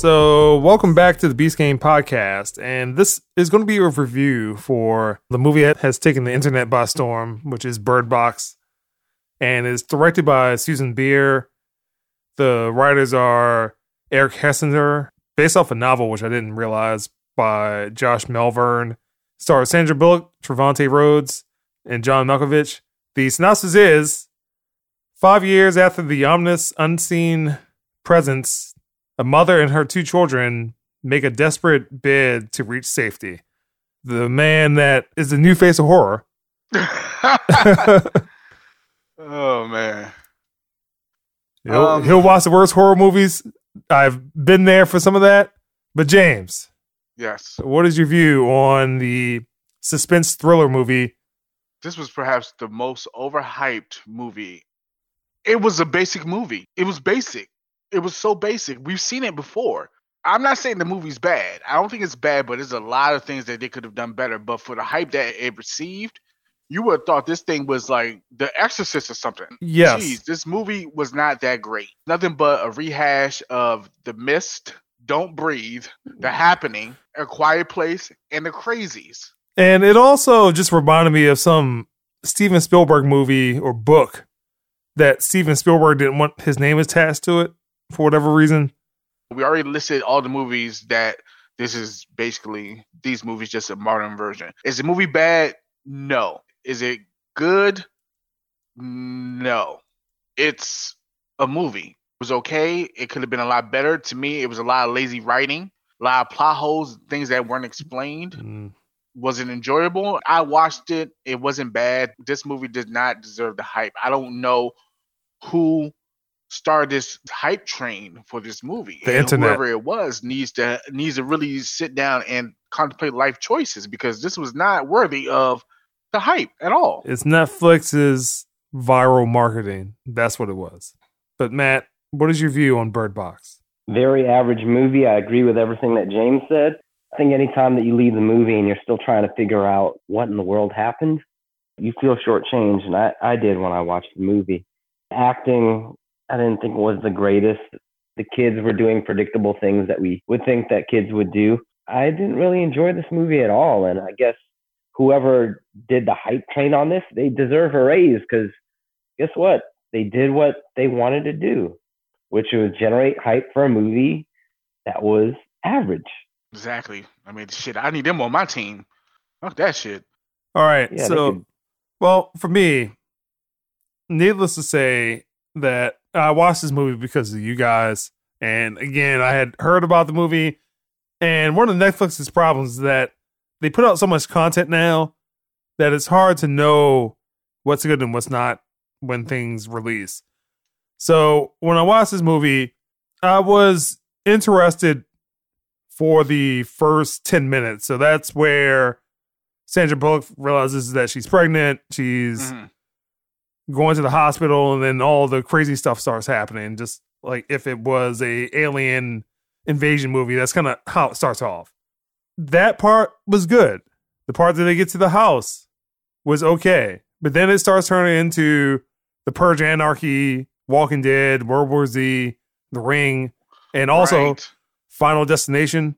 So, welcome back to the Beast Game podcast, and this is going to be a review for the movie that has taken the internet by storm, which is Bird Box, and it's directed by Susan Bier. The writers are Eric Hessner, based off a novel, which I didn't realize, by Josh Melvern. Stars Sandra Bullock, Trevante Rhodes, and John Malkovich. The synopsis is, 5 years after the ominous, unseen presence, a mother and her two children make a desperate bid to reach safety. The man that is the new face of horror. Oh, man. He'll watch the worst horror movies. I've been there for some of that. But James. Yes. What is your view on the suspense thriller movie? This was perhaps the most overhyped movie. It was a basic movie. It was basic. It was so basic. We've seen it before. I'm not saying the movie's bad. I don't think it's bad, but there's a lot of things that they could have done better. But for the hype that it received, you would have thought this thing was like The Exorcist or something. Yes. Jeez, this movie was not that great. Nothing but a rehash of The Mist, Don't Breathe, The Happening, A Quiet Place, and The Crazies. And it also just reminded me of some Steven Spielberg movie or book that Steven Spielberg didn't want his name attached to it for whatever reason. We already listed all the movies that this is basically, these movies just a modern version. Is the movie bad? No. Is it good? No. It's a movie. It was okay. It could have been a lot better. To me, it was a lot of lazy writing, a lot of plot holes, things that weren't explained. Wasn't enjoyable. I watched it. It wasn't bad. This movie did not deserve the hype. I don't know who started this hype train for this movie. The internet. Whoever it was needs to really sit down and contemplate life choices, because this was not worthy of the hype at all. It's Netflix's viral marketing. That's what it was. But Matt, what is your view on Bird Box? Very average movie. I agree with everything that James said. I think anytime that you leave the movie and you're still trying to figure out what in the world happened, you feel shortchanged, and I did when I watched the movie. Acting, I didn't think was the greatest. The kids were doing predictable things that we would think that kids would do. I didn't really enjoy this movie at all, and I guess whoever did the hype train on this, they deserve a raise, because guess what? They did what they wanted to do, which was generate hype for a movie that was average. Exactly. I mean, shit, I need them on my team. Fuck that shit. All right. Yeah, So, well, for me, needless to say that I watched this movie because of you guys. And again, I had heard about the movie. And one of Netflix's problems is that they put out so much content now that it's hard to know what's good and what's not when things release. So when I watched this movie, I was interested for the first 10 minutes. So that's where Sandra Bullock realizes that she's pregnant. She's going to the hospital, and then all the crazy stuff starts happening. Just like if it was a alien invasion movie, that's kind of how it starts off. That part was good. The part that they get to the house was okay. But then it starts turning into The Purge, Anarchy, Walking Dead, World War Z, The Ring, and also Final Destination.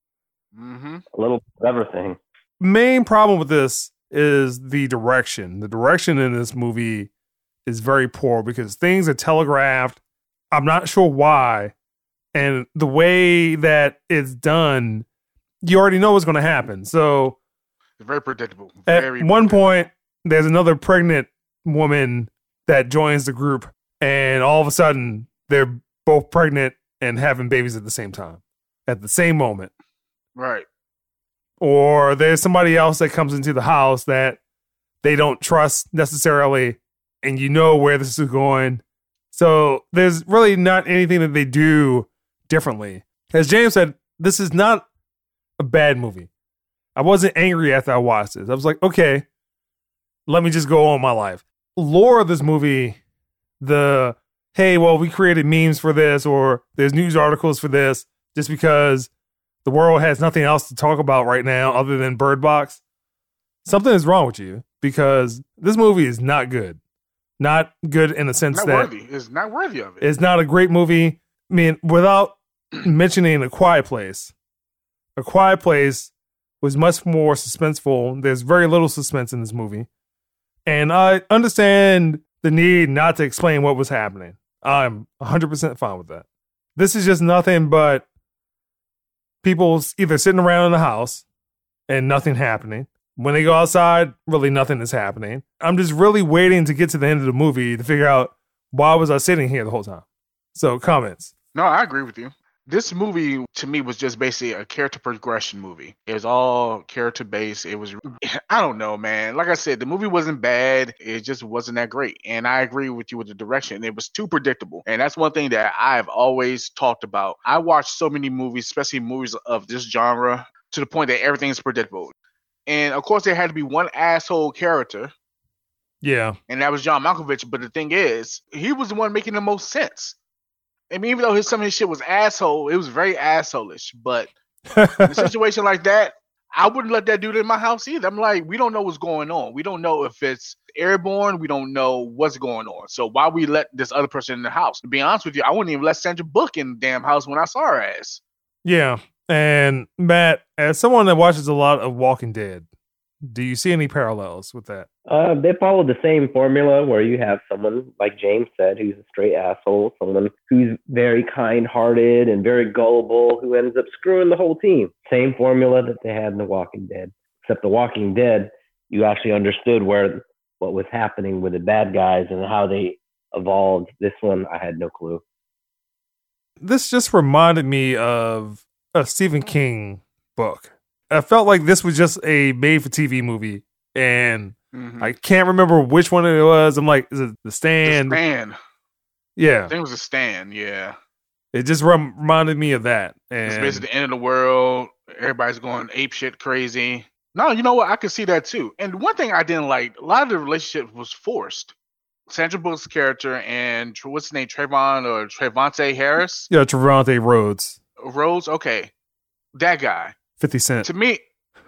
A little of everything. Main problem with this is the direction. The direction in this movie is very poor because things are telegraphed. I'm not sure why. And the way that it's done, you already know what's going to happen. So It's very predictable. At one point, there's another pregnant woman that joins the group, and all of a sudden, they're both pregnant and having babies at the same time, at the same moment. Right. Or there's somebody else that comes into the house that they don't trust necessarily, and you know where this is going. So there's really not anything that they do differently. As James said, this is not a bad movie. I wasn't angry after I watched this. I was like, okay, let me just go on my life. Lore of this movie, hey, well, we created memes for this, or there's news articles for this, just because the world has nothing else to talk about right now other than Bird Box. Something is wrong with you, because this movie is not good. Not good in the sense Not that worthy. It's not worthy of it. it's not a great movie. I mean, without mentioning A Quiet Place. A Quiet Place was much more suspenseful. There's very little suspense in this movie. And I understand the need not to explain what was happening. I'm 100% fine with that. This is just nothing but people either sitting around in the house and nothing happening. When they go outside, really nothing is happening. I'm just really waiting to get to the end of the movie to figure out why was I sitting here the whole time. So, comments. No, I agree with you. This movie, to me, was just basically a character progression movie. It was all character-based. It was, I don't know, man. Like I said, the movie wasn't bad. It just wasn't that great. And I agree with you with the direction. It was too predictable. And that's one thing that I've always talked about. I watch so many movies, especially movies of this genre, to the point that everything is predictable. And, of course, there had to be one asshole character. Yeah. And that was John Malkovich. But the thing is, he was the one making the most sense. I mean, even though some of his shit was asshole, it was very asshole-ish. But in a situation like that, I wouldn't let that dude in my house either. I'm like, we don't know what's going on. We don't know if it's airborne. We don't know what's going on. So why we let this other person in the house? To be honest with you, I wouldn't even let Sandra Bullock in the damn house when I saw her ass. Yeah. And Matt, as someone that watches a lot of Walking Dead, do you see any parallels with that? They follow the same formula where you have someone, like James said, who's a straight asshole, someone who's very kind-hearted and very gullible, who ends up screwing the whole team. Same formula that they had in The Walking Dead. Except The Walking Dead, you actually understood what was happening with the bad guys and how they evolved. This one, I had no clue. This just reminded me of a Stephen King book. I felt like this was just a made-for-TV movie, and I can't remember which one it was. I'm like, is it The Stand? The Stand. Yeah. I think it was The Stand, yeah. It just reminded me of that. And it's basically the end of the world. Everybody's going apeshit crazy. No, you know what? I could see that too. And one thing I didn't like, a lot of the relationship was forced. Sandra Bullock's character and what's his name, Trevante Harris? Yeah, Trevante Rhodes. Rhodes, okay. That guy. 50 Cent. To me,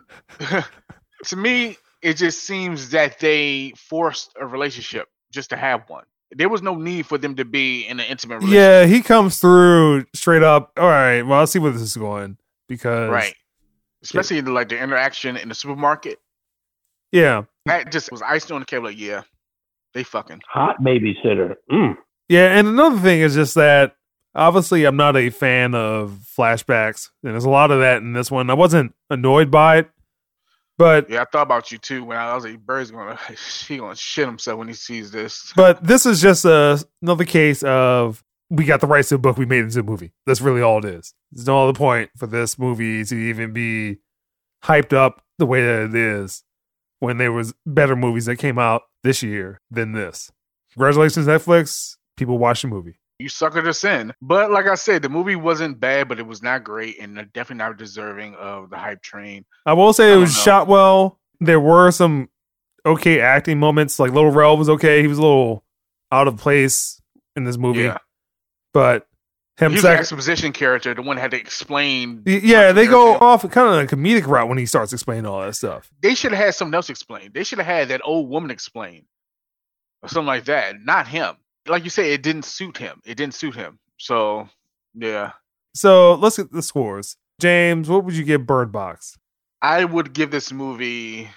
it just seems that they forced a relationship just to have one. There was no need for them to be in an intimate relationship. Yeah, he comes through straight up. All right, well, I'll see where this is going. Because right. Especially like the interaction in the supermarket. Yeah. That just was icing on the cake. Like, yeah, they fucking. Hot babysitter. Yeah, and another thing is just that obviously, I'm not a fan of flashbacks, and there's a lot of that in this one. I wasn't annoyed by it, but yeah, I thought about you too when I was like, "Bird's gonna shit himself when he sees this." But this is just another case of we got the rights to the book, we made it into a movie. That's really all it is. There's no other point for this movie to even be hyped up the way that it is when there was better movies that came out this year than this. Congratulations, Netflix. People watch the movie. You suckered us in. But like I said, the movie wasn't bad, but it was not great and definitely not deserving of the hype train. I will say it was shot well. There were some okay acting moments. Like Little Rel was okay. He was a little out of place in this movie. Yeah. But him he was an exposition character, the one that had to explain. Yeah, they go off kind of a comedic route when he starts explaining all that stuff. They should have had something else explained. They should have had that old woman explain. Or something like that. Not him. Like you say, it didn't suit him. So, yeah. So, let's get the scores. James, what would you give Bird Box? I would give this movie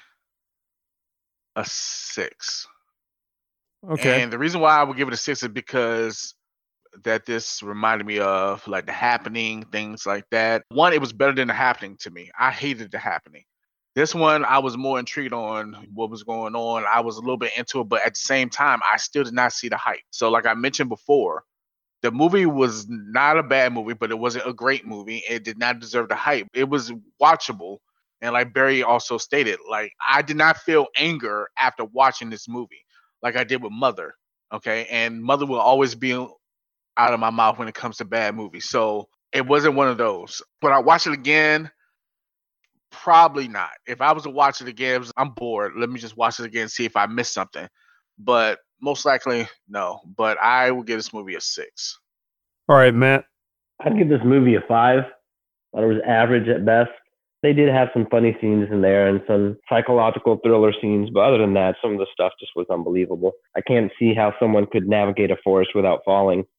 a 6. Okay. And the reason why I would give it a 6 is because that this reminded me of like The Happening, things like that. One, it was better than The Happening to me. I hated The Happening. This one, I was more intrigued on what was going on. I was a little bit into it, but at the same time, I still did not see the hype. So like I mentioned before, the movie was not a bad movie, but it wasn't a great movie. It did not deserve the hype. It was watchable. And like Barry also stated, like I did not feel anger after watching this movie like I did with Mother. Okay. And Mother will always be out of my mouth when it comes to bad movies. So it wasn't one of those. But I watched it again. Probably not. If I was to watch it again, I'm bored. Let me just watch it again and see if I missed something. But most likely, no. But I will give this movie a 6. All right, Matt. I'd give this movie a 5. Thought it was average at best. They did have some funny scenes in there and some psychological thriller scenes, but other than that, some of the stuff just was unbelievable. I can't see how someone could navigate a forest without falling.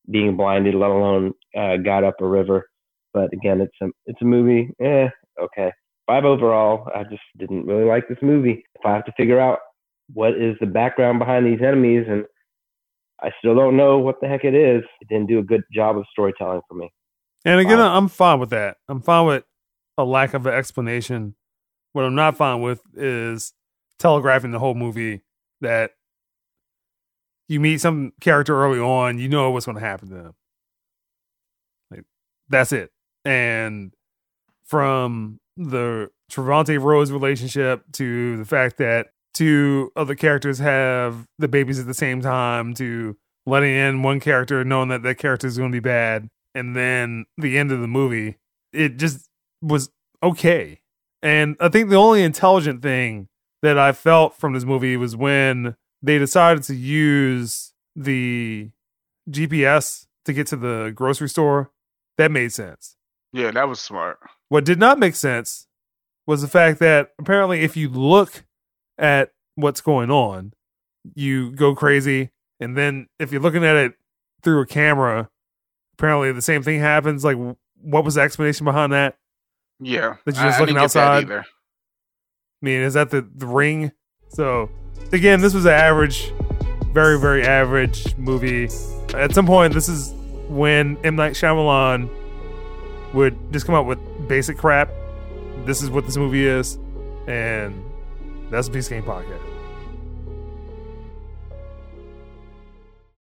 being blinded, let alone got up a river. But again, it's a movie. Okay. 5 overall. I just didn't really like this movie. If I have to figure out what is the background behind these enemies, and I still don't know what the heck it is, it didn't do a good job of storytelling for me. And again, I'm fine with that. I'm fine with a lack of an explanation. What I'm not fine with is telegraphing the whole movie that you meet some character early on, you know what's going to happen to them. Like, that's it. And from the Trevante Rose relationship to the fact that 2 other characters have the babies at the same time, to letting in one character knowing that that character is going to be bad, and then the end of the movie, it just was okay. And I think the only intelligent thing that I felt from this movie was when they decided to use the GPS to get to the grocery store. That made sense. Yeah, that was smart. What did not make sense was the fact that apparently if you look at what's going on, you go crazy. And then if you're looking at it through a camera, apparently the same thing happens. Like, what was the explanation behind that? Yeah. That you're just looking outside? Either. I mean, is that the ring? So, again, this was an average, very, very average movie. At some point, this is when M. Night Shyamalan would just come up with basic crap. This is what this movie is. And that's the Peace Game Podcast.